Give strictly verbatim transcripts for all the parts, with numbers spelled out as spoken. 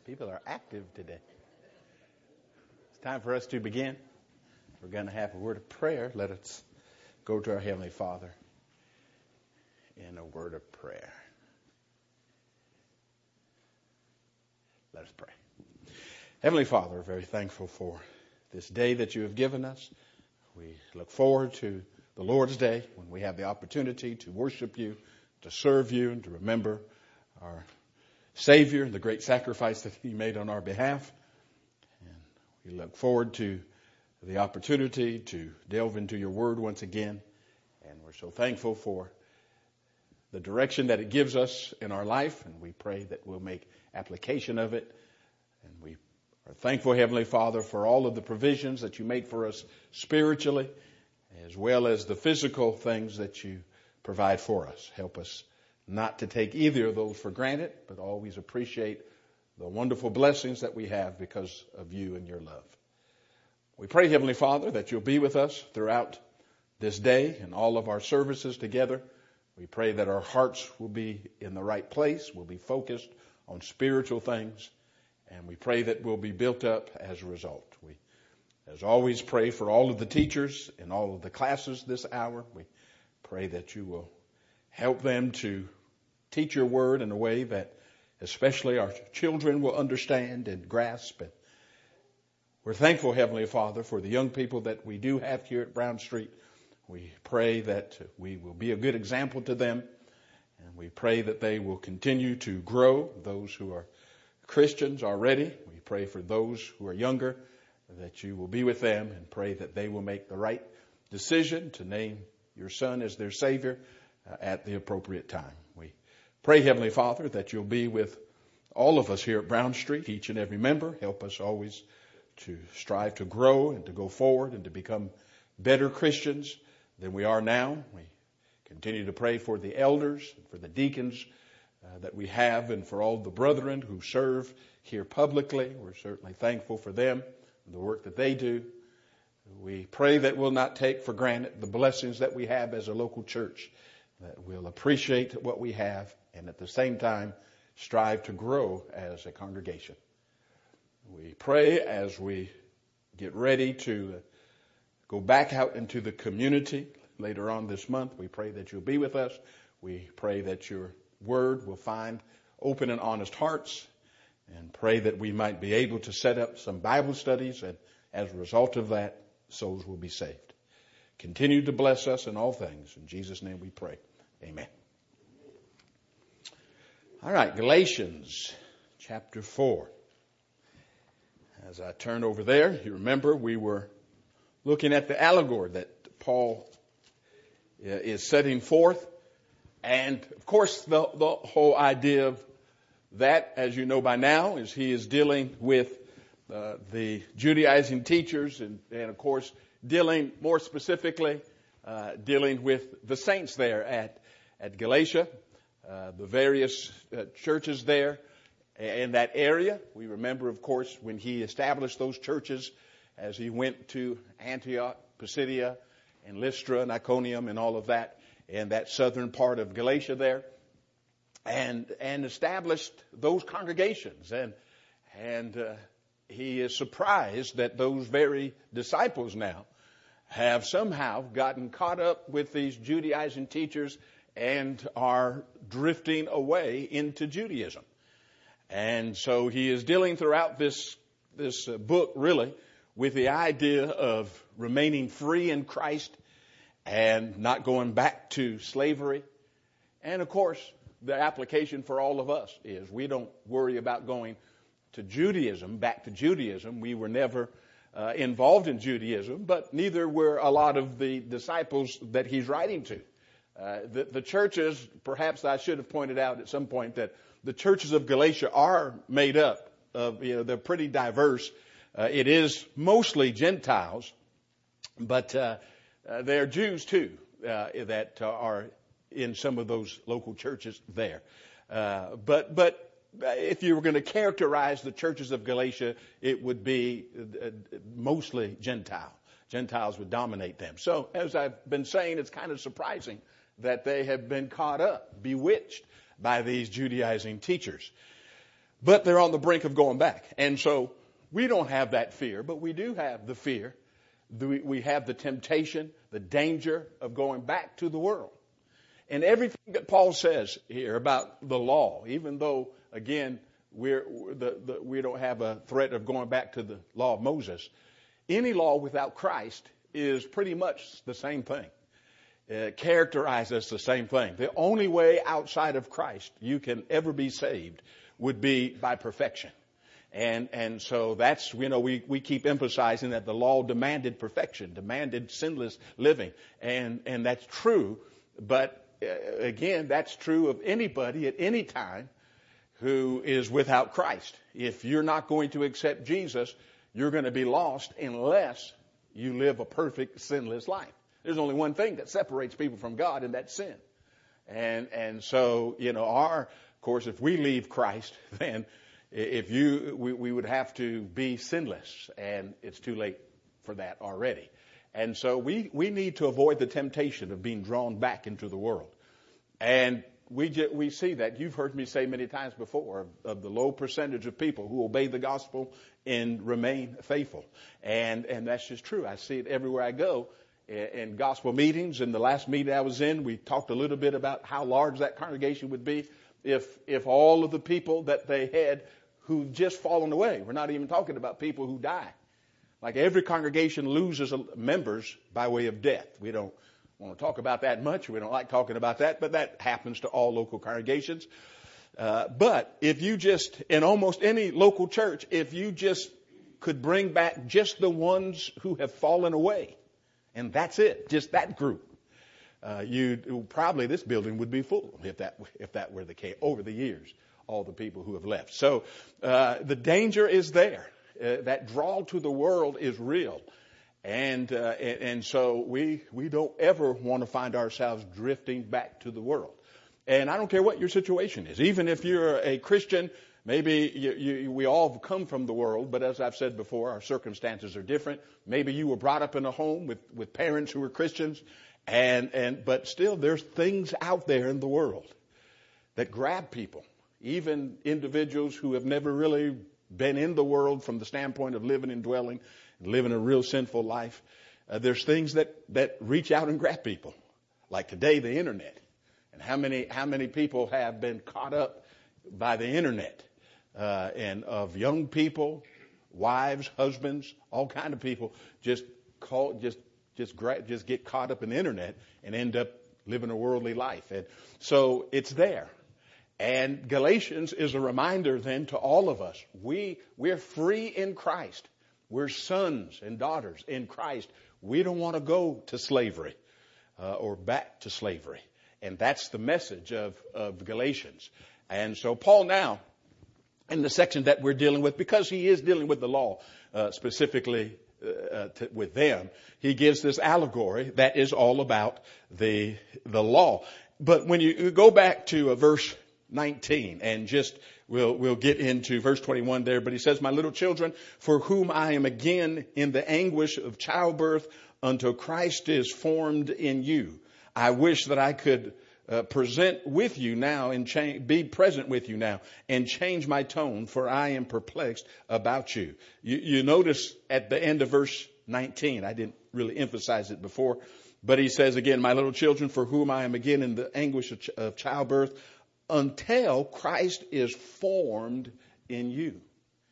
People are active today. It's time for us to begin. We're going to have a word of prayer. Let us go to our Heavenly Father in a word of prayer. Let us pray. Heavenly Father, we're very thankful for this day that you have given us. We look forward to the Lord's Day when we have the opportunity to worship you, to serve you, and to remember our Savior and the great sacrifice that he made on our behalf. And we look forward to the opportunity to delve into your word once again. And we're so thankful for the direction that it gives us in our life. And we pray that we'll make application of it. And we are thankful, Heavenly Father, for all of the provisions that you make for us spiritually, as well as the physical things that you provide for us. Help us not to take either of those for granted, but always appreciate the wonderful blessings that we have because of you and your love. We pray, Heavenly Father, that you'll be with us throughout this day and all of our services together. We pray that our hearts will be in the right place, we'll be focused on spiritual things, and we pray that we'll be built up as a result. We, as always, pray for all of the teachers in all of the classes this hour. We pray that you will help them to teach your word in a way that especially our children will understand and grasp. And we're thankful, Heavenly Father, for the young people that we do have here at Brown Street. We pray that we will be a good example to them. And we pray that they will continue to grow, those who are Christians already. We pray for those who are younger, that you will be with them, and pray that they will make the right decision to name your Son as their Savior uh, at the appropriate time. We pray, Heavenly Father, that you'll be with all of us here at Brown Street, each and every member. Help us always to strive to grow and to go forward and to become better Christians than we are now. We continue to pray for the elders, for the deacons uh, that we have, and for all the brethren who serve here publicly. We're certainly thankful for them and the work that they do. We pray that we'll not take for granted the blessings that we have as a local church, that we'll appreciate what we have and at the same time strive to grow as a congregation. We pray as we get ready to go back out into the community later on this month. We pray that you'll be with us. We pray that your word will find open and honest hearts, and pray that we might be able to set up some Bible studies, and as a result of that, souls will be saved. Continue to bless us in all things. In Jesus' name we pray. Amen. All right, Galatians chapter four. As I turn over there, you remember we were looking at the allegory that Paul is setting forth. And, of course, the, the whole idea of that, as you know by now, is he is dealing with uh, the Judaizing teachers and, and, of course, dealing more specifically, uh, dealing with the saints there at, at Galatia, uh, the various uh, churches there in that area. We remember, of course, when he established those churches as he went to Antioch, Pisidia, and Lystra, and Iconium, and all of that, in that southern part of Galatia there, and and established those congregations. And and uh, he is surprised that those very disciples now have somehow gotten caught up with these Judaizing teachers and are drifting away into Judaism. And so he is dealing throughout this this uh, book, really, with the idea of remaining free in Christ and not going back to slavery. And, of course, the application for all of us is we don't worry about going to Judaism, back to Judaism. We were never uh, involved in Judaism, but neither were a lot of the disciples that he's writing to. Uh, the, the churches, perhaps I should have pointed out at some point that the churches of Galatia are made up of, you know, they're pretty diverse. Uh, it is mostly Gentiles, but uh, uh, there are Jews too uh, that uh, are in some of those local churches there. Uh, but but if you were going to characterize the churches of Galatia, it would be uh, mostly Gentile. Gentiles would dominate them. So as I've been saying, it's kind of surprising that they have been caught up, bewitched by these Judaizing teachers. but they're on the brink of going back. And so we don't have that fear, but we do have the fear. We have the temptation, the danger of going back to the world. And everything that Paul says here about the law, even though, again, we're, the, the, we don't have a threat of going back to the law of Moses, any law without Christ is pretty much the same thing. It characterizes the same thing. The only way outside of Christ you can ever be saved would be by perfection. And, and so that's, you know, we, we keep emphasizing that the law demanded perfection, demanded sinless living. And, and that's true. But uh, again, that's true of anybody at any time who is without Christ. If you're not going to accept Jesus, you're going to be lost unless you live a perfect sinless life. There's only one thing that separates people from God, and that's sin. And, and so, you know, our, of course, if we leave Christ, then If you, we, we would have to be sinless, and it's too late for that already. And so we, we need to avoid the temptation of being drawn back into the world. And we ju- we see that. You've heard me say many times before of, of the low percentage of people who obey the gospel and remain faithful. And, and that's just true. I see it everywhere I go in, in gospel meetings. In the last meeting I was in, we talked a little bit about how large that congregation would be if, if all of the people that they had who've just fallen away. We're not even talking about people who die. Like every congregation loses members by way of death. We don't want to talk about that much. We don't like talking about that, but that happens to all local congregations. Uh, but if you just, in almost any local church, if you just could bring back just the ones who have fallen away, and that's it, just that group, uh, you probably this building would be full if that if that were the case over the years. All the people who have left. So uh, the danger is there. Uh, that draw to the world is real. And, uh, and and so we we don't ever want to find ourselves drifting back to the world. And I don't care what your situation is. Even if you're a Christian, maybe you, you, we all come from the world, but as I've said before, our circumstances are different. Maybe you were brought up in a home with, with parents who were Christians, and, and but still there's things out there in the world that grab people. Even individuals who have never really been in the world from the standpoint of living and dwelling, and living a real sinful life. Uh, there's things that, that reach out and grab people. Like today, the internet. And how many, how many people have been caught up by the internet, uh, and of young people, wives, husbands, all kind of people just call, just, just, gra- just get caught up in the internet and end up living a worldly life. And so it's there. And Galatians is a reminder then to all of us. We, we're free in Christ. We're sons and daughters in Christ. We don't want to go to slavery uh, or back to slavery. And that's the message of, of Galatians. And so Paul now, in the section that we're dealing with, because he is dealing with the law uh, specifically uh, to, with them, he gives this allegory that is all about the the law. But when you go back to uh, verse nineteen, and just we'll we'll get into verse twenty-one there, but he says, "My little children, for whom I am again in the anguish of childbirth until Christ is formed in you. I wish that I could uh, present with you now and cha- be present with you now and change my tone, for I am perplexed about you." You, you notice at the end of verse nineteen, I didn't really emphasize it before, but he says again, "My little children, for whom I am again in the anguish of, ch- of childbirth, until Christ is formed in you."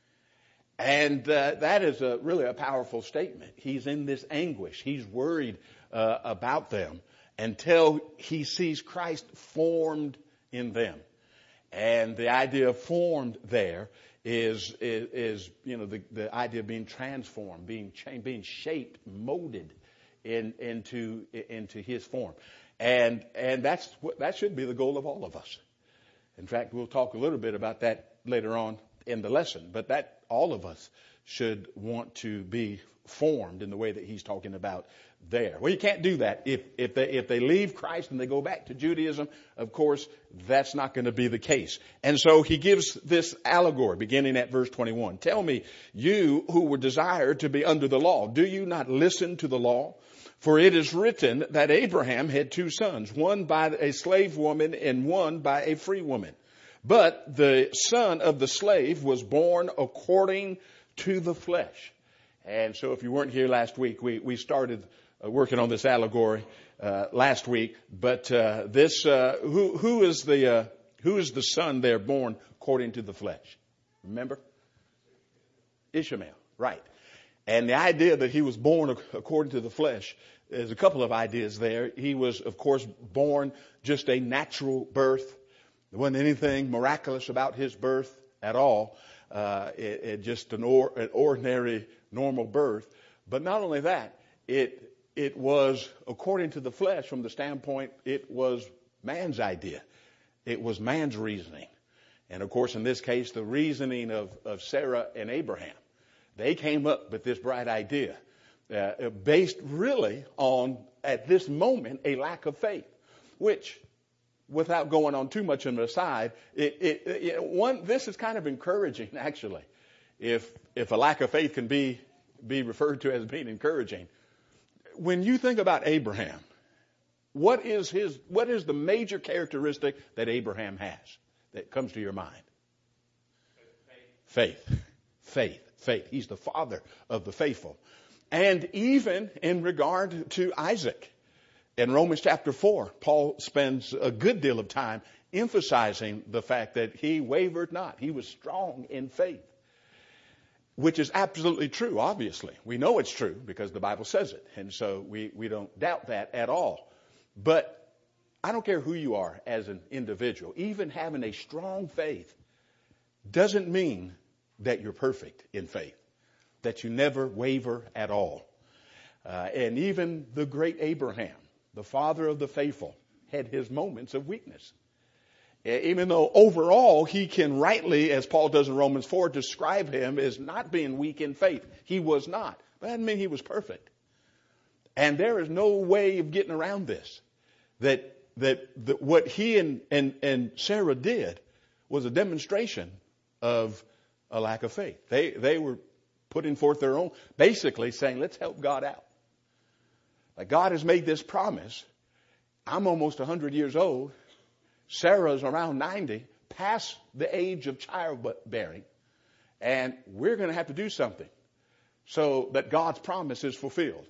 And uh, that is a, really a powerful statement. He's in this anguish. He's worried uh, about them until he sees Christ formed in them. And the idea of formed there is, is, is you know, the, the idea of being transformed, being changed, being shaped, molded in, into, into his form. And, and that's what, that should be the goal of all of us. In fact, we'll talk a little bit about that later on in the lesson, but that all of us should want to be formed in the way that he's talking about there. Well, you can't do that. If, if they, if they leave Christ and they go back to Judaism, of course, that's not going to be the case. And so he gives this allegory beginning at verse twenty-one. "Tell me, you who were desired to be under the law, do you not listen to the law? For it is written that Abraham had two sons, one by a slave woman and one by a free woman. But the son of the slave was born according to the flesh. And so if you weren't here last week, we, we started uh, working on this allegory uh, last week. But uh, this, uh, who, who is the, uh, who is the son there born according to the flesh? Remember? Ishmael, right. And the idea that he was born according to the flesh, there's a couple of ideas there. He was, of course, born just a natural birth. There wasn't anything miraculous about his birth at all. Uh, it, it just an, or, an ordinary, normal birth. But not only that, it it was according to the flesh from the standpoint it was man's idea. It was man's reasoning. And of course, in this case, the reasoning of, of Sarah and Abraham. They came up with this bright idea uh, based really on, at this moment, a lack of faith, which, without going on too much on the side, it, it, it, one, this is kind of encouraging, actually, if if a lack of faith can be be referred to as being encouraging. When you think about Abraham, what is his what is the major characteristic that Abraham has that comes to your mind? Faith. Faith. Faith. Faith. He's the father of the faithful. And even in regard to Isaac, in Romans chapter four, Paul spends a good deal of time emphasizing the fact that he wavered not. He was strong in faith, which is absolutely true, obviously. We know it's true because the Bible says it. And so we, we don't doubt that at all. But I don't care who you are as an individual. Even having a strong faith doesn't mean that you're perfect in faith, that you never waver at all. Uh, and even the great Abraham, the father of the faithful, had his moments of weakness. Even though overall he can rightly, as Paul does in Romans four, describe him as not being weak in faith. He was not. But that didn't mean he was perfect. And there is no way of getting around this. That that, that what he and, and, and Sarah did was a demonstration of a lack of faith. They they were putting forth their own, basically saying, let's help God out. Like, God has made this promise. I'm almost one hundred years old. Sarah's around ninety, past the age of childbearing. And we're going to have to do something so that God's promise is fulfilled.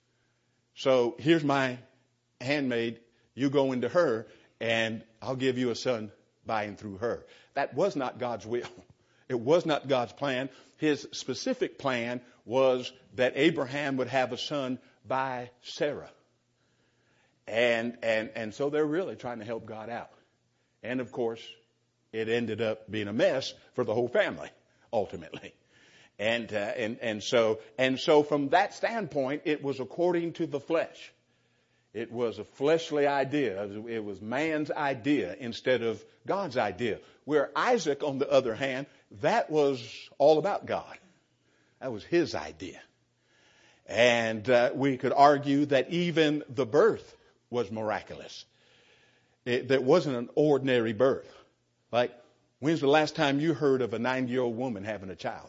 So here's my handmaid. You go into her, and I'll give you a son by and through her. That was not God's will. It was not God's plan. His specific plan was that Abraham would have a son by Sarah. And, and, and so they're really trying to help God out. And of course, it ended up being a mess for the whole family, ultimately. And, uh, and, and so, and so from that standpoint, it was according to the flesh. It was a fleshly idea. It was man's idea instead of God's idea. Where Isaac, on the other hand, that was all about God. That was his idea. And uh, we could argue that even the birth was miraculous. It, that wasn't an ordinary birth. Like, when's the last time you heard of a ninety-year-old woman having a child?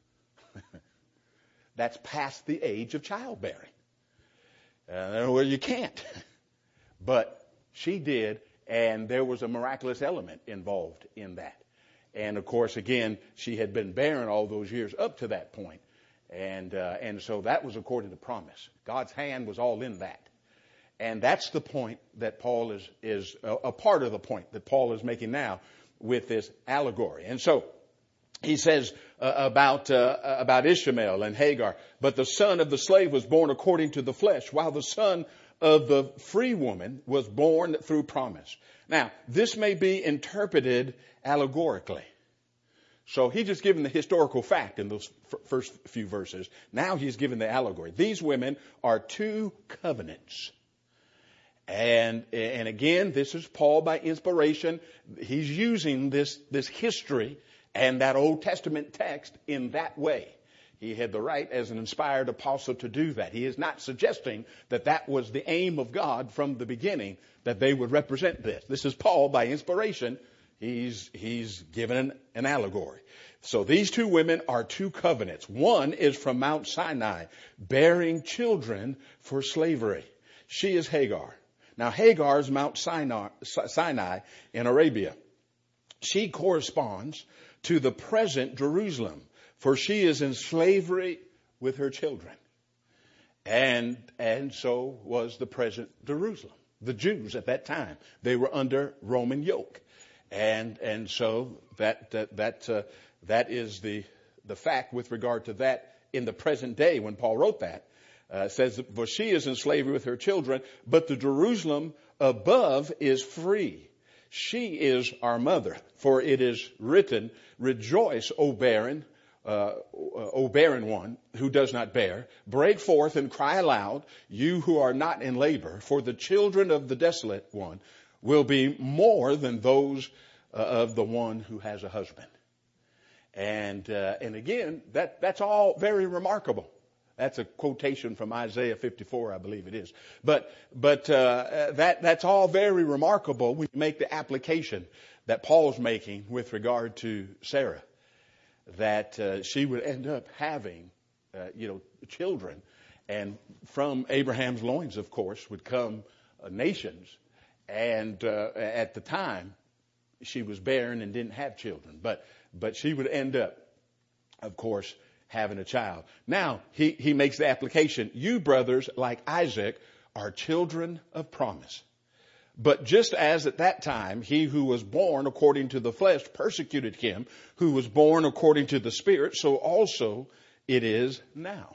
That's past the age of childbearing. Uh, well, you can't. But she did, and there was a miraculous element involved in that. And, of course, again, she had been barren all those years up to that point. And uh, and so that was according to promise. God's hand was all in that. And that's the point that Paul is, is a, a part of the point that Paul is making now with this allegory. And so he says uh, about uh, about Ishmael and Hagar, but the son of the slave was born according to the flesh, while the son of the free woman was born through promise. Now, this may be interpreted allegorically. So he just given the historical fact in those f- first few verses. Now he's given the allegory. These women are two covenants. And, and again, this is Paul by inspiration. He's using this, this history and that Old Testament text in that way. He had the right as an inspired apostle to do that. He is not suggesting that that was the aim of God from the beginning, that they would represent this. This is Paul by inspiration. He's, he's given an, an allegory. So these two women are two covenants. One is from Mount Sinai, bearing children for slavery. She is Hagar. Now, Hagar is Mount Sinai, Sinai in Arabia. she corresponds to the present Jerusalem, for she is in slavery with her children. And, and so was the present Jerusalem. The Jews at that time, they were under Roman yoke. And, and so that, that, that, uh, that is the, the fact with regard to that in the present day when Paul wrote that. Uh, says, for she is in slavery with her children, but the Jerusalem above is free. She is our mother, for it is written, rejoice, O barren, uh, O barren one who does not bear. Break forth and cry aloud, you who are not in labor, for the children of the desolate one will be more than those uh, of the one who has a husband. And, uh, and again, that, that's all very remarkable. That's a quotation from Isaiah fifty-four, I believe it is. But, but, uh, that, that's all very remarkable when you make the application that Paul's making with regard to Sarah. That, uh, she would end up having, uh, you know, children. And from Abraham's loins, of course, would come uh, nations. And, uh, at the time, she was barren and didn't have children. But, but she would end up, of course, having a child. Now, he, he makes the application. You brothers, like Isaac, are children of promise. But just as at that time, he who was born according to the flesh persecuted him who was born according to the Spirit, so also it is now.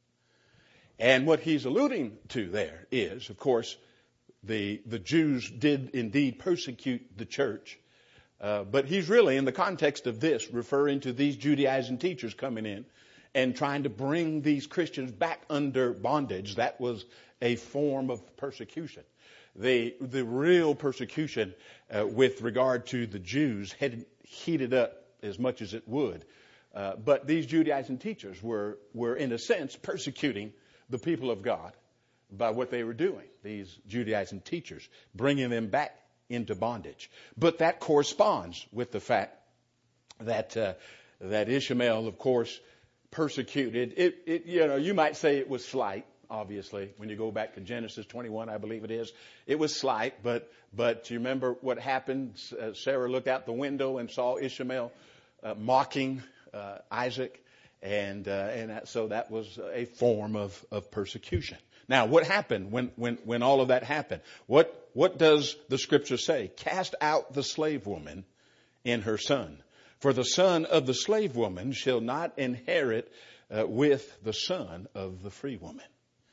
And what he's alluding to there is, of course, the, the Jews did indeed persecute the church. Uh, but he's really, in the context of this, referring to these Judaizing teachers coming in and trying to bring these Christians back under bondage. That was a form of persecution. The, the real persecution uh, with regard to the Jews had heated up as much as it would. Uh, but these Judaizing teachers were, were, in a sense, persecuting the people of God by what they were doing. These Judaizing teachers, bringing them back into bondage. But that corresponds with the fact that uh, that Ishmael, of course, persecuted. It, it, you know, you might say it was slight. Obviously, when you go back to Genesis twenty-one, I believe it is, it was slight. But but you remember what happened? Uh, Sarah looked out the window and saw Ishmael uh, mocking uh, Isaac, and uh, and that, so that was a form of of persecution. Now, what happened when when when all of that happened? What what does the Scripture say? Cast out the slave woman in her son. For the son of the slave woman shall not inherit uh, with the son of the free woman.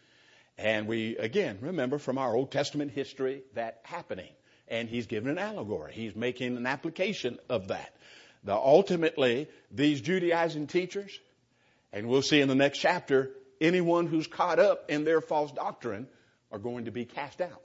And we, again, remember from our Old Testament history that happening. And he's given an allegory. He's making an application of that. Now, ultimately, these Judaizing teachers, and we'll see in the next chapter, anyone who's caught up in their false doctrine are going to be cast out.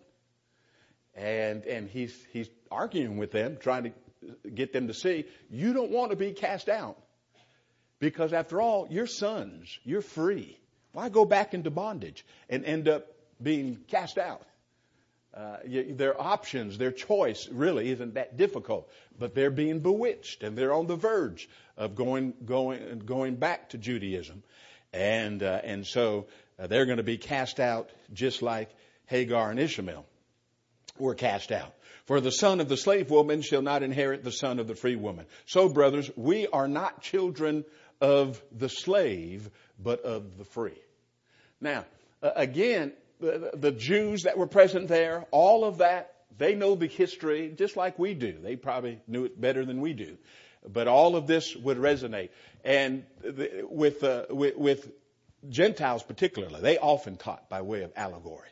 And, and he's, he's arguing with them, trying to get them to see, you don't want to be cast out. Because after all, you're sons. You're free. Why go back into bondage and end up being cast out? Uh, you, their options, their choice really isn't that difficult. But they're being bewitched and they're on the verge of going, going, going back to Judaism. And, uh, and so uh, they're going to be cast out just like Hagar and Ishmael were cast out. For the son of the slave woman shall not inherit the son of the free woman. So, brothers, we are not children of the slave, but of the free. Now, uh, again, the, the Jews that were present there, all of that, they know the history just like we do. They probably knew it better than we do. But all of this would resonate. And the, with, uh, with, with Gentiles particularly, they often taught by way of allegory.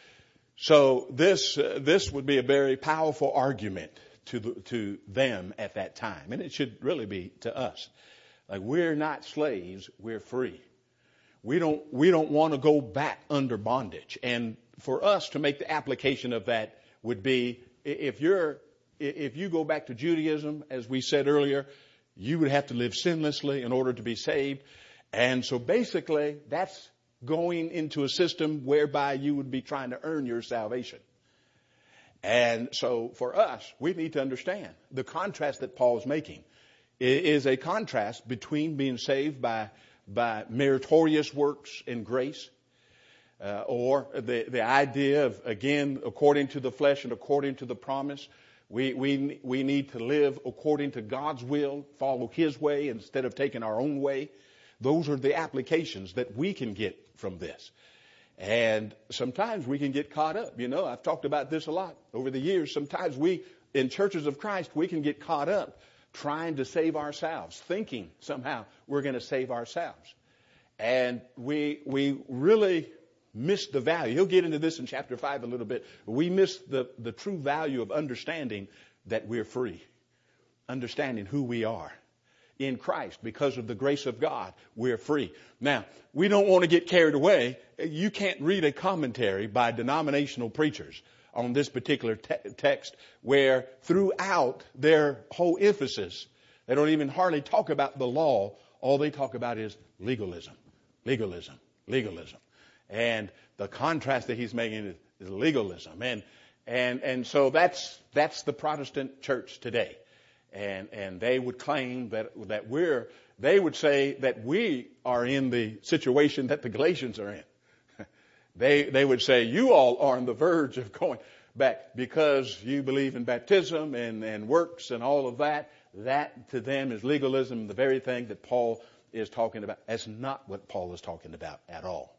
So this uh, this would be a very powerful argument to the, to them at that time, and it should really be to us. Like, we're not slaves, we're free. We don't we don't want to go back under bondage. And for us to make the application of that would be, if you're if you go back to Judaism, as we said earlier, you would have to live sinlessly in order to be saved. And so basically, that's going into a system whereby you would be trying to earn your salvation. And so for us, we need to understand the contrast that Paul is making is a contrast between being saved by by meritorious works and grace, uh, or the, the idea of, again, according to the flesh and according to the promise, We, we, we need to live according to God's will, follow His way instead of taking our own way. Those are the applications that we can get from this. And sometimes we can get caught up. You know, I've talked about this a lot over the years. Sometimes we, in churches of Christ, we can get caught up trying to save ourselves, thinking somehow we're going to save ourselves. And we, we really miss the value. He'll get into this in chapter five a little bit. We miss the, the true value of understanding that we're free. Understanding who we are in Christ. Because of the grace of God, we're free. Now, we don't want to get carried away. You can't read a commentary by denominational preachers on this particular te- text where throughout their whole emphasis, they don't even hardly talk about the law. All they talk about is legalism, legalism, legalism. And the contrast that he's making is, is legalism. And, and, and so that's, that's the Protestant church today. And, and they would claim that, that we're, they would say that we are in the situation that the Galatians are in. They, they would say you all are on the verge of going back because you believe in baptism and, and works and all of that. That to them is legalism, the very thing that Paul is talking about. That's not what Paul is talking about at all.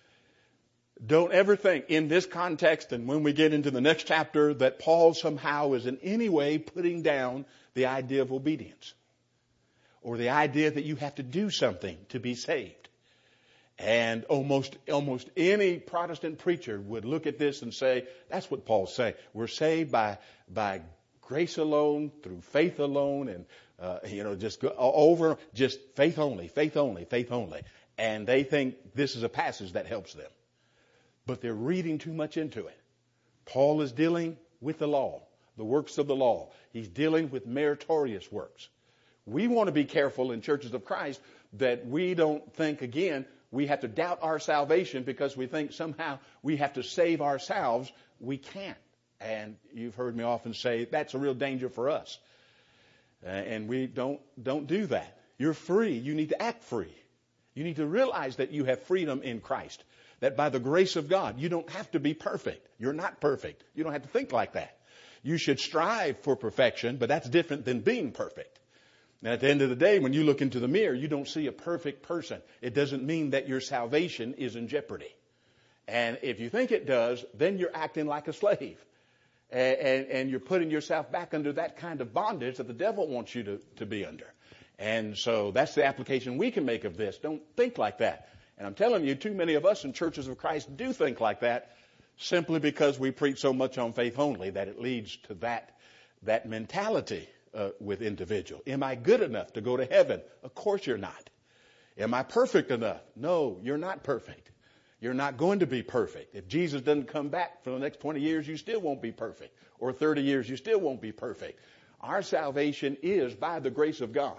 Don't ever think in this context and when we get into the next chapter that Paul somehow is in any way putting down the idea of obedience or the idea that you have to do something to be saved. And almost almost any Protestant preacher would look at this and say, that's what Paul's saying. We're saved by by grace alone, through faith alone, and uh, you know, just go over, just faith only, faith only, faith only. And they think this is a passage that helps them. But they're reading too much into it. Paul is dealing with the law, the works of the law. He's dealing with meritorious works. We want to be careful in churches of Christ that we don't think, again, we have to doubt our salvation because we think somehow we have to save ourselves. We can't. And you've heard me often say that's a real danger for us. Uh, and we don't don't do that. You're free. You need to act free. You need to realize that you have freedom in Christ. That by the grace of God, you don't have to be perfect. You're not perfect. You don't have to think like that. You should strive for perfection, but that's different than being perfect. And at the end of the day, when you look into the mirror, you don't see a perfect person. It doesn't mean that your salvation is in jeopardy. And if you think it does, then you're acting like a slave. And, and, and you're putting yourself back under that kind of bondage that the devil wants you to, to be under. And so that's the application we can make of this. Don't think like that. And I'm telling you, too many of us in churches of Christ do think like that simply because we preach so much on faith only that it leads to that, that mentality uh, with individual. Am I good enough to go to heaven? Of course you're not. Am I perfect enough? No, you're not perfect. You're not going to be perfect. If Jesus doesn't come back for the next twenty years, you still won't be perfect. Or thirty years, you still won't be perfect. Our salvation is by the grace of God.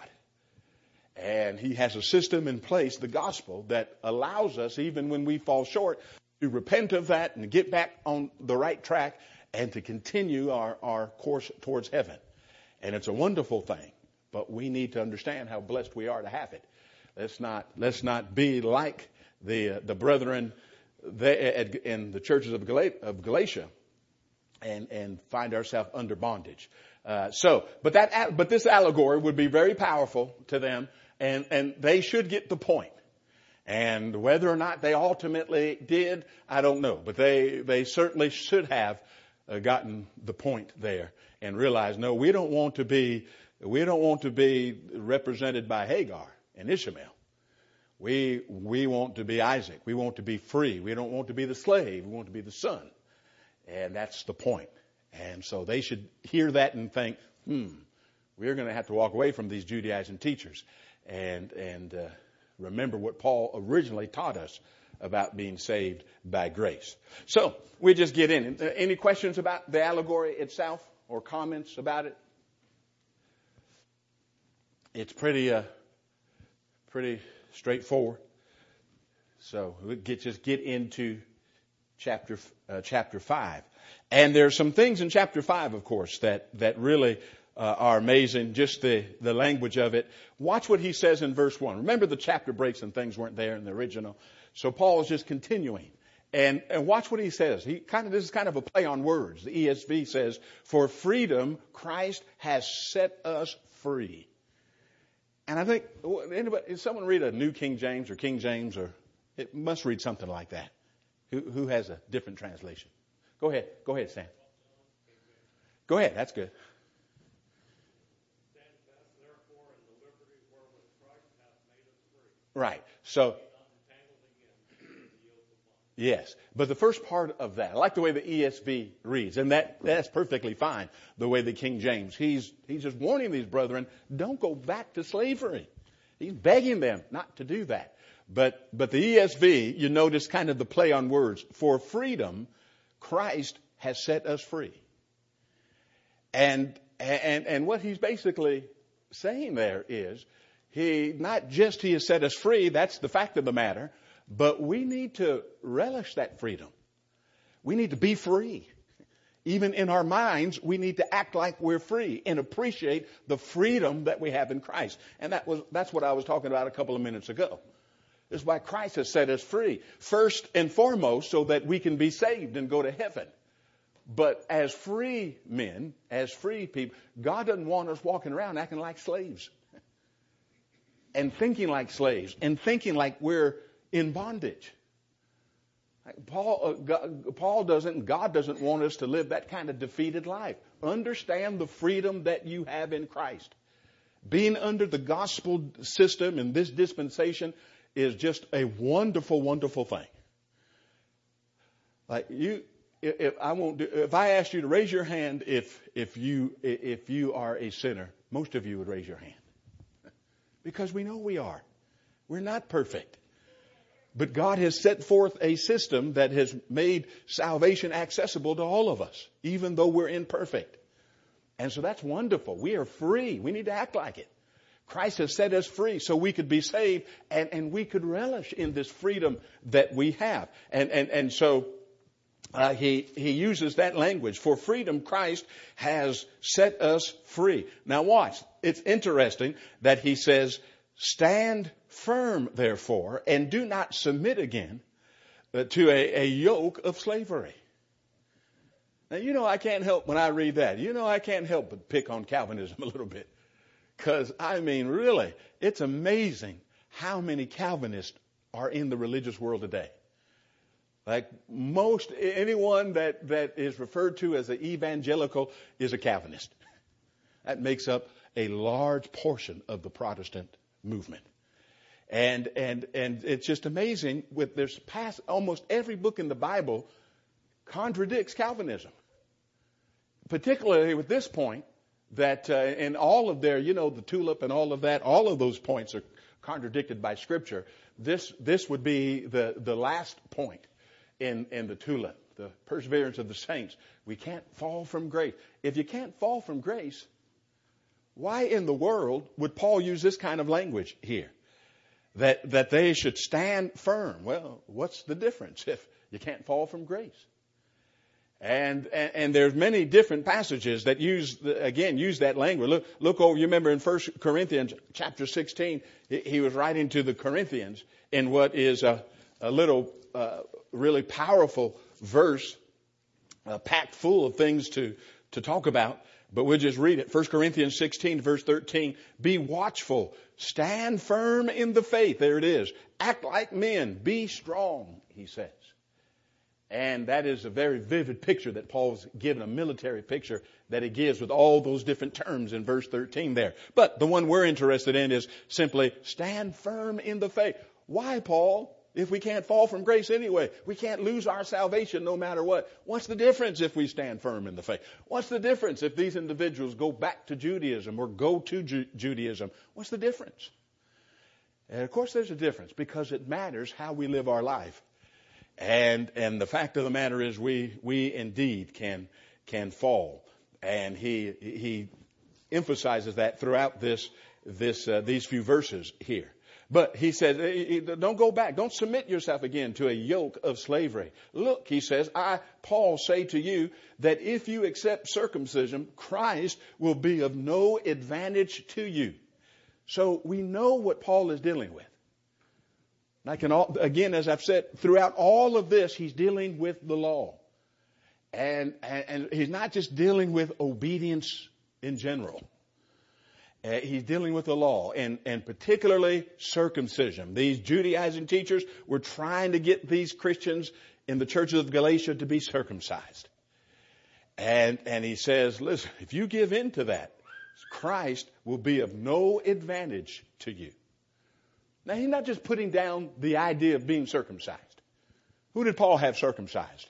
And He has a system in place, the gospel, that allows us, even when we fall short, to repent of that and get back on the right track and to continue our, our course towards heaven. And it's a wonderful thing, but we need to understand how blessed we are to have it. Let's not, let's not be like the, uh, the brethren they, in the churches of Galatia and, and find ourselves under bondage. Uh, so, but that, but this allegory would be very powerful to them. And, and they should get the point. And whether or not they ultimately did, I don't know. But they, they certainly should have uh, gotten the point there and realized, no, we don't want to be, we don't want to be represented by Hagar and Ishmael. We, we want to be Isaac. We want to be free. We don't want to be the slave. We want to be the son. And that's the point. And so they should hear that and think, hmm, we're going to have to walk away from these Judaizing teachers. And and uh, remember what Paul originally taught us about being saved by grace. So we just get in. Any questions about the allegory itself or comments about it? It's pretty uh, pretty straightforward. So we get just get into chapter uh, chapter five, and there are some things in chapter five, of course, that that really. Uh, are amazing, just the, the language of it. Watch what he says in verse one. Remember the chapter breaks and things weren't there in the original. So Paul is just continuing. And, and watch what he says. He kind of, this is kind of a play on words. The E S V says, for freedom, Christ has set us free. And I think, anybody, if someone read a New King James or King James, or it must read something like that. Who, who has a different translation? Go ahead. Go ahead, Sam. Go ahead. That's good. Right. So, yes. But the first part of that, I like the way the E S V reads, and that, that's perfectly fine, the way the King James. He's, he's just warning these brethren, don't go back to slavery. He's begging them not to do that. But, but the E S V, you notice kind of the play on words. For freedom, Christ has set us free. And, and, and what he's basically saying there is, he, not just he has set us free, that's the fact of the matter, but we need to relish that freedom. We need to be free. Even in our minds, we need to act like we're free and appreciate the freedom that we have in Christ. And that was, that's what I was talking about a couple of minutes ago. This is why Christ has set us free. First and foremost, so that we can be saved and go to heaven. But as free men, as free people, God doesn't want us walking around acting like slaves. And thinking like slaves. And thinking like we're in bondage. Paul, uh, God, Paul doesn't, God doesn't want us to live that kind of defeated life. Understand the freedom that you have in Christ. Being under the gospel system in this dispensation is just a wonderful, wonderful thing. Like you, if I won't do, if I asked you to raise your hand, if if you if you are a sinner, most of you would raise your hand, because we know we are. We're not perfect. But God has set forth a system that has made salvation accessible to all of us, even though we're imperfect. And so that's wonderful. We are free. We need to act like it. Christ has set us free so we could be saved and, and we could relish in this freedom that we have. And, and, and so uh, he, he uses that language. For freedom, Christ has set us free. Now watch. It's interesting that he says, stand firm, therefore, and do not submit again uh, to a, a yoke of slavery. Now, you know, I can't help when I read that. You know, I can't help but pick on Calvinism a little bit. Because, I mean, really, it's amazing how many Calvinists are in the religious world today. Like most, anyone that, that is referred to as an evangelical is a Calvinist. That makes up a large portion of the Protestant movement. And, and, and it's just amazing with there's past, almost every book in the Bible contradicts Calvinism. Particularly with this point that, uh, in all of their, you know, the tulip and all of that, all of those points are contradicted by Scripture. This, this would be the, the last point in, in the tulip, the perseverance of the saints. We can't fall from grace. If you can't fall from grace, why in the world would Paul use this kind of language here? That, that they should stand firm. Well, what's the difference if you can't fall from grace? And, and, and there's many different passages that use, the, again, use that language. Look, look over, you remember in First Corinthians chapter sixteen, he, he was writing to the Corinthians in what is a, a little, uh, really powerful verse, uh, packed full of things to, to talk about. But we'll just read it. First Corinthians sixteen, verse thirteen. Be watchful. Stand firm in the faith. There it is. Act like men. Be strong, he says. And that is a very vivid picture that Paul's given, a military picture that he gives with all those different terms in verse thirteen there. But the one we're interested in is simply stand firm in the faith. Why, Paul? If we can't fall from grace anyway, we can't lose our salvation no matter what. What's the difference if we stand firm in the faith? What's the difference if these individuals go back to Judaism or go to Ju- Judaism? What's the difference? And of course there's a difference because it matters how we live our life. And, and the fact of the matter is we, we indeed can, can fall. And he, he emphasizes that throughout this, this, uh, these few verses here. But he says, don't go back. Don't submit yourself again to a yoke of slavery. Look, he says, I, Paul, say to you that if you accept circumcision, Christ will be of no advantage to you. So we know what Paul is dealing with. Like in all, again, as I've said, throughout all of this, he's dealing with the law. And, and, and he's not just dealing with obedience in general. Uh, he's dealing with the law, and, and particularly circumcision. These Judaizing teachers were trying to get these Christians in the churches of Galatia to be circumcised. And, and he says, listen, if you give in to that, Christ will be of no advantage to you. Now, he's not just putting down the idea of being circumcised. Who did Paul have circumcised?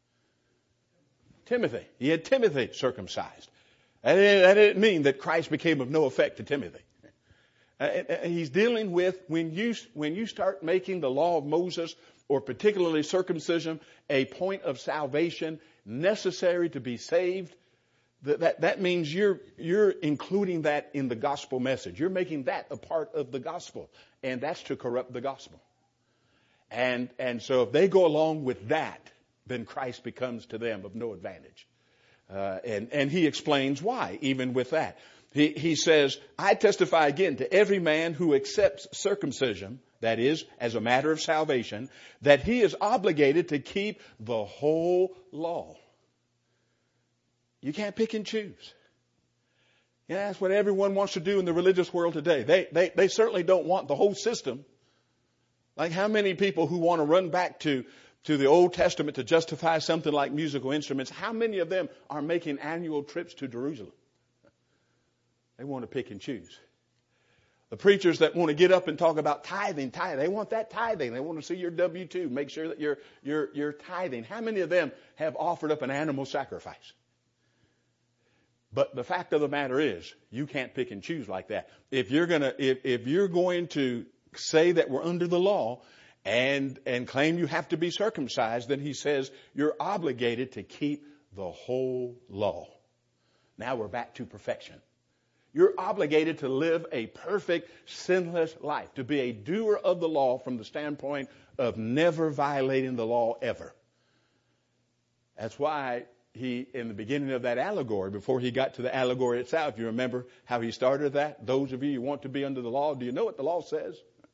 Timothy. He had Timothy circumcised. That didn't, that didn't mean that Christ became of no effect to Timothy. Uh, he's dealing with when you, when you start making the law of Moses, or particularly circumcision, a point of salvation necessary to be saved, that, that, that means you're, you're including that in the gospel message. You're making that a part of the gospel. And that's to corrupt the gospel. And, and so if they go along with that, then Christ becomes to them of no advantage. Uh, and, and he explains why, even with that. He, he says, I testify again to every man who accepts circumcision, that is, as a matter of salvation, that he is obligated to keep the whole law. You can't pick and choose. Yeah, that's what everyone wants to do in the religious world today. They, they, they certainly don't want the whole system. Like how many people who want to run back to, to the Old Testament to justify something like musical instruments, how many of them are making annual trips to Jerusalem? They want to pick and choose. The preachers that want to get up and talk about tithing, tithing, they want that tithing. They want to see your W two, make sure that you're, you're, you're tithing. How many of them have offered up an animal sacrifice? But the fact of the matter is, you can't pick and choose like that. If you're gonna, if, if you're going to say that we're under the law and, and claim you have to be circumcised, then he says you're obligated to keep the whole law. Now we're back to perfection. You're obligated to live a perfect, sinless life, to be a doer of the law from the standpoint of never violating the law ever. That's why he, in the beginning of that allegory, before he got to the allegory itself, you remember how he started that? Those of you who want to be under the law, do you know what the law says?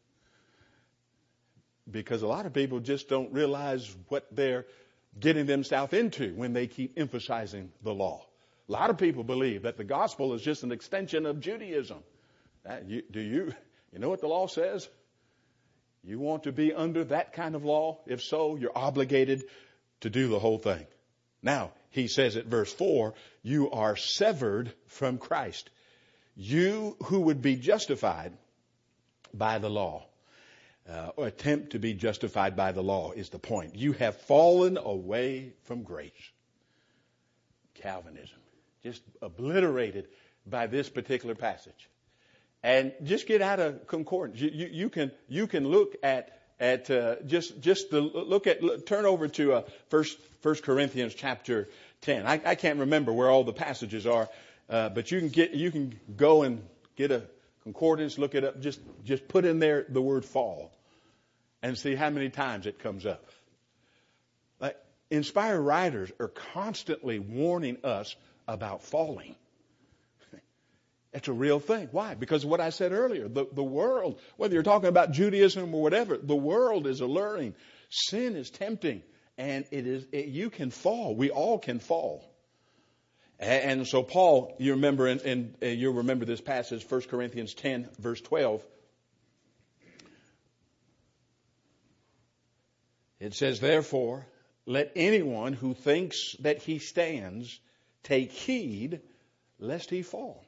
Because a lot of people just don't realize what they're getting themselves into when they keep emphasizing the law. A lot of people believe that the gospel is just an extension of Judaism. Uh, you, do you, you know what the law says? You want to be under that kind of law? If so, you're obligated to do the whole thing. Now, he says at verse four, you are severed from Christ. You who would be justified by the law, uh, or attempt to be justified by the law is the point. You have fallen away from grace. Calvinism. Just obliterated by this particular passage. And just get out of concordance. You, you, you can, you can look at, at, uh, just, just the, look at, look, turn over to, uh, first, First Corinthians chapter ten. I, I can't remember where all the passages are, uh, but you can get, you can go and get a concordance, look it up, just, just put in there the word fall and see how many times it comes up. Like, inspired writers are constantly warning us about falling. It's a real thing. Why? Because of what I said earlier. The, the world, whether you're talking about Judaism or whatever, the world is alluring. Sin is tempting. And it is, it, you can fall. We all can fall. And, and so Paul, you remember, in, in, uh, you'll remember this passage, First Corinthians ten, verse twelve. It says, therefore, let anyone who thinks that he stands take heed lest he fall.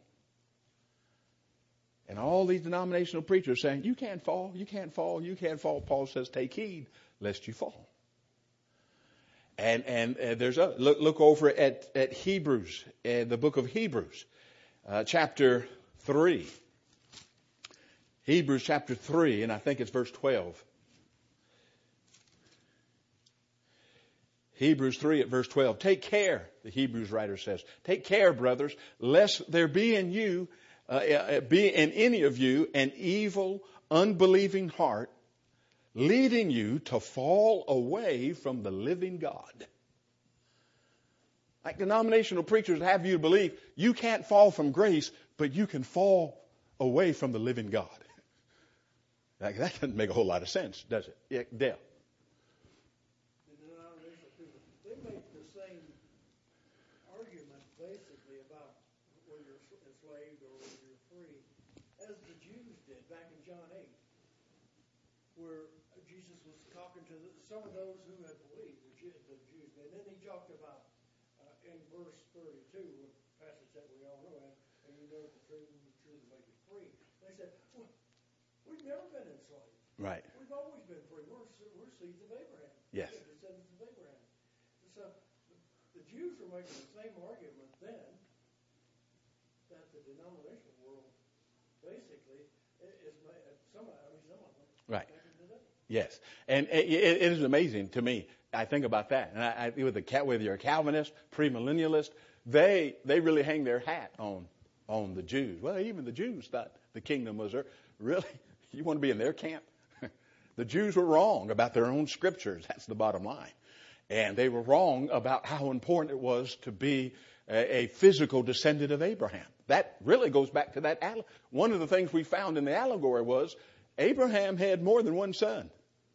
And all these denominational preachers saying, you can't fall, you can't fall, you can't fall. Paul says, take heed lest you fall. And, and uh, there's a, look, look over at, at Hebrews, uh, the book of Hebrews, uh, chapter three. Hebrews chapter three, and I think it's verse twelve. Hebrews three at verse twelve. Take care, the Hebrews writer says. Take care, brothers, lest there be in you, uh, be in any of you, an evil, unbelieving heart, leading you to fall away from the living God. Like denominational preachers have you believe you can't fall from grace, but you can fall away from the living God. That, that doesn't make a whole lot of sense, does it? Yeah, Dale. The denominational people, they make the same argument basically about whether you're enslaved or whether you're free as the Jews did back in John eight, where Jesus was talking to the, some of those who had believed, the, Jew, the Jews. And then he talked about uh, in verse thirty-two, a passage that we all know, and, and you know the truth, and the truth will make you free. They said, well, we've never been enslaved. Right. We've always been free. We're, we're seeds of Abraham. Yes. We're descendants of Abraham. So the Jews were making the same argument then that the denominational world basically is made, some, I mean, some of them. Right. Yes. And it, it is amazing to me. I think about that. And I, I, with the, whether you're a Calvinist, premillennialist, they they really hang their hat on on the Jews. Well, even the Jews thought the kingdom was there. Really? You want to be in their camp? The Jews were wrong about their own scriptures. That's the bottom line. And they were wrong about how important it was to be a, a physical descendant of Abraham. That really goes back to that. One of the things we found in the allegory was Abraham had more than one son.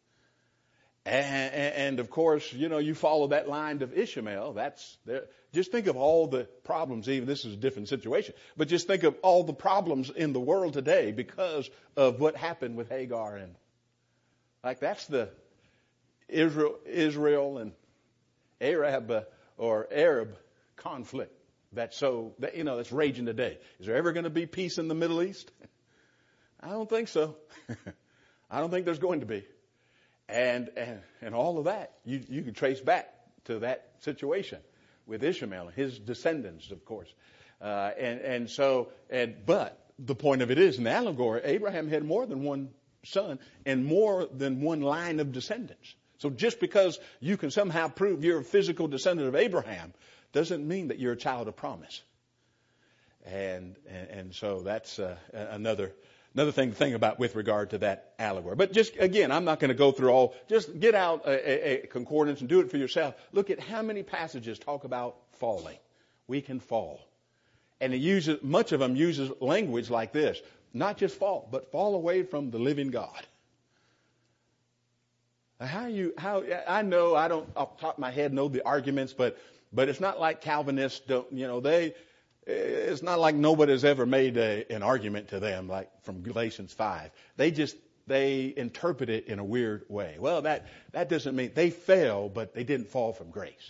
And, and of course, you know, you follow that line of Ishmael. That's there. Just think of all the problems. Even this is a different situation, but just think of all the problems in the world today because of what happened with Hagar, and like that's the Israel, Israel and Arab uh, or Arab conflict that's so that, you know, that's raging today. Is there ever going to be peace in the Middle East? I don't think so. I don't think there's going to be. And, and and all of that, you, you can trace back to that situation with Ishmael and his descendants, of course. Uh, and, and so, and but the point of it is, in the allegory, Abraham had more than one son and more than one line of descendants. So just because you can somehow prove you're a physical descendant of Abraham doesn't mean that you're a child of promise. And and, and so that's uh, another Another thing to think about with regard to that allegory. But just, again, I'm not going to go through all. Just get out a, a, a concordance and do it for yourself. Look at how many passages talk about falling. We can fall. And it uses, much of them uses language like this. Not just fall, but fall away from the living God. How you, how, I know, I don't off the top of my head know the arguments, but, but it's not like Calvinists don't, you know, they, it's not like nobody's ever made a, an argument to them, like from Galatians five. They just, they interpret it in a weird way. Well, that, that doesn't mean they fell, but they didn't fall from grace.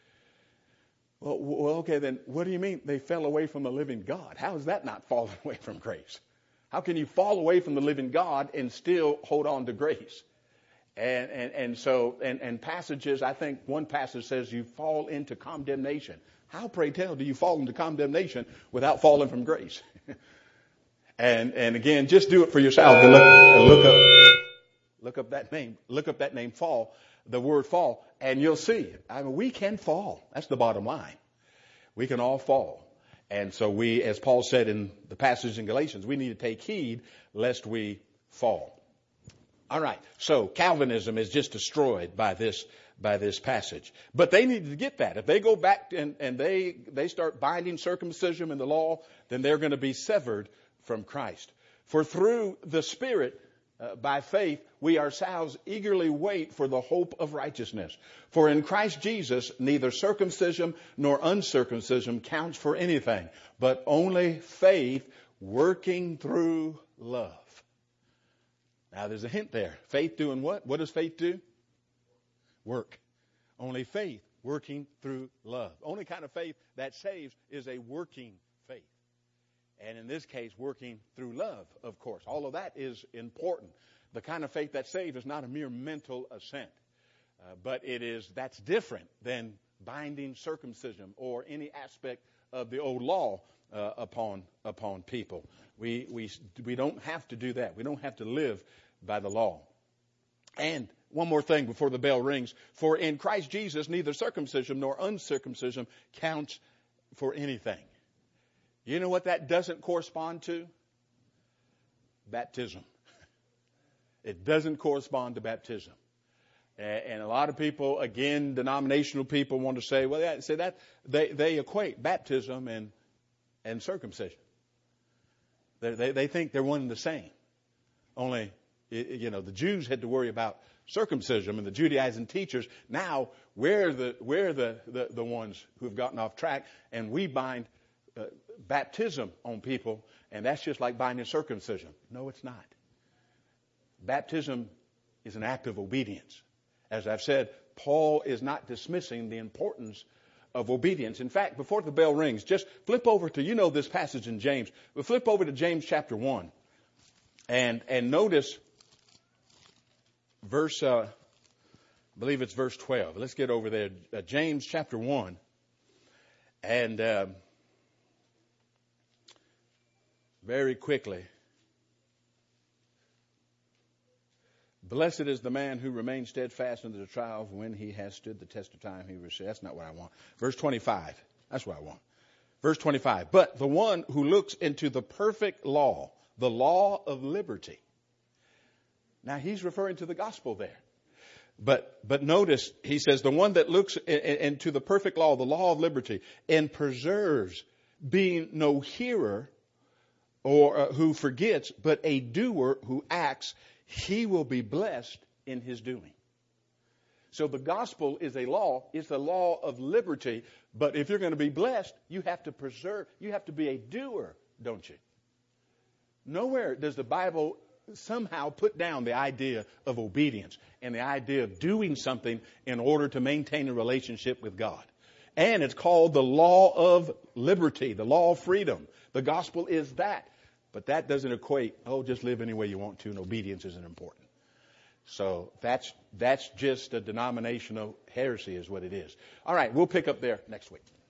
Well, well, okay, then what do you mean they fell away from the living God? How is that not falling away from grace? How can you fall away from the living God and still hold on to grace? And, and, and so, and, and passages, I think one passage says you fall into condemnation. How, pray tell, do you fall into condemnation without falling from grace? and and again, just do it for yourself. And look, and look up, look up that name. Look up that name, fall. The word fall, and you'll see. I mean, we can fall. That's the bottom line. We can all fall, and so we, as Paul said in the passage in Galatians, we need to take heed lest we fall. All right. So Calvinism is just destroyed by this. by this passage. But they need to get that. If they go back and, and they, they start binding circumcision in the law, then they're going to be severed from Christ. For through the Spirit, uh, by faith, we ourselves eagerly wait for the hope of righteousness. For in Christ Jesus, neither circumcision nor uncircumcision counts for anything, but only faith working through love. Now there's a hint there. Faith doing what? What does faith do? Work. Only faith working through love. Only kind of faith that saves is a working faith. And in this case, working through love, of course. All of that is important. The kind of faith that saves is not a mere mental assent. Uh, but it is, that's different than binding circumcision or any aspect of the old law uh, upon upon people. We, we, we don't have to do that. We don't have to live by the law. And one more thing before the bell rings. For in Christ Jesus, neither circumcision nor uncircumcision counts for anything. You know what that doesn't correspond to? Baptism. It doesn't correspond to baptism. And a lot of people, again, denominational people want to say, well, yeah, say that they, they equate baptism and, and circumcision. They, they, they think they're one and the same. Only It, you know, the Jews had to worry about circumcision and the Judaizing teachers. Now we're the we're the, the, the ones who have gotten off track, and we bind uh, baptism on people, and that's just like binding circumcision. No, it's not. Baptism is an act of obedience. As I've said, Paul is not dismissing the importance of obedience. In fact, before the bell rings, just flip over to, you know this passage in James, but flip over to James chapter one and, and notice verse, uh, I believe it's verse twelve. Let's get over there. Uh, James chapter one. And uh, very quickly, blessed is the man who remains steadfast under the trial when he has stood the test of time. He receives. That's not what I want. Verse twenty-five. That's what I want. Verse twenty-five. But the one who looks into the perfect law, the law of liberty. Now he's referring to the gospel there. But but notice, he says, the one that looks in, in, into the perfect law, the law of liberty, and preserves, being no hearer or uh, who forgets, but a doer who acts, he will be blessed in his doing. So the gospel is a law. It's a law of liberty. But if you're going to be blessed, you have to preserve. You have to be a doer, don't you? Nowhere does the Bible somehow put down the idea of obedience and the idea of doing something in order to maintain a relationship with God. And it's called the law of liberty, the law of freedom. The gospel is that. But that doesn't equate, oh, just live any way you want to, and obedience isn't important. So that's that's just a denominational heresy is what it is. All right, we'll pick up there next week.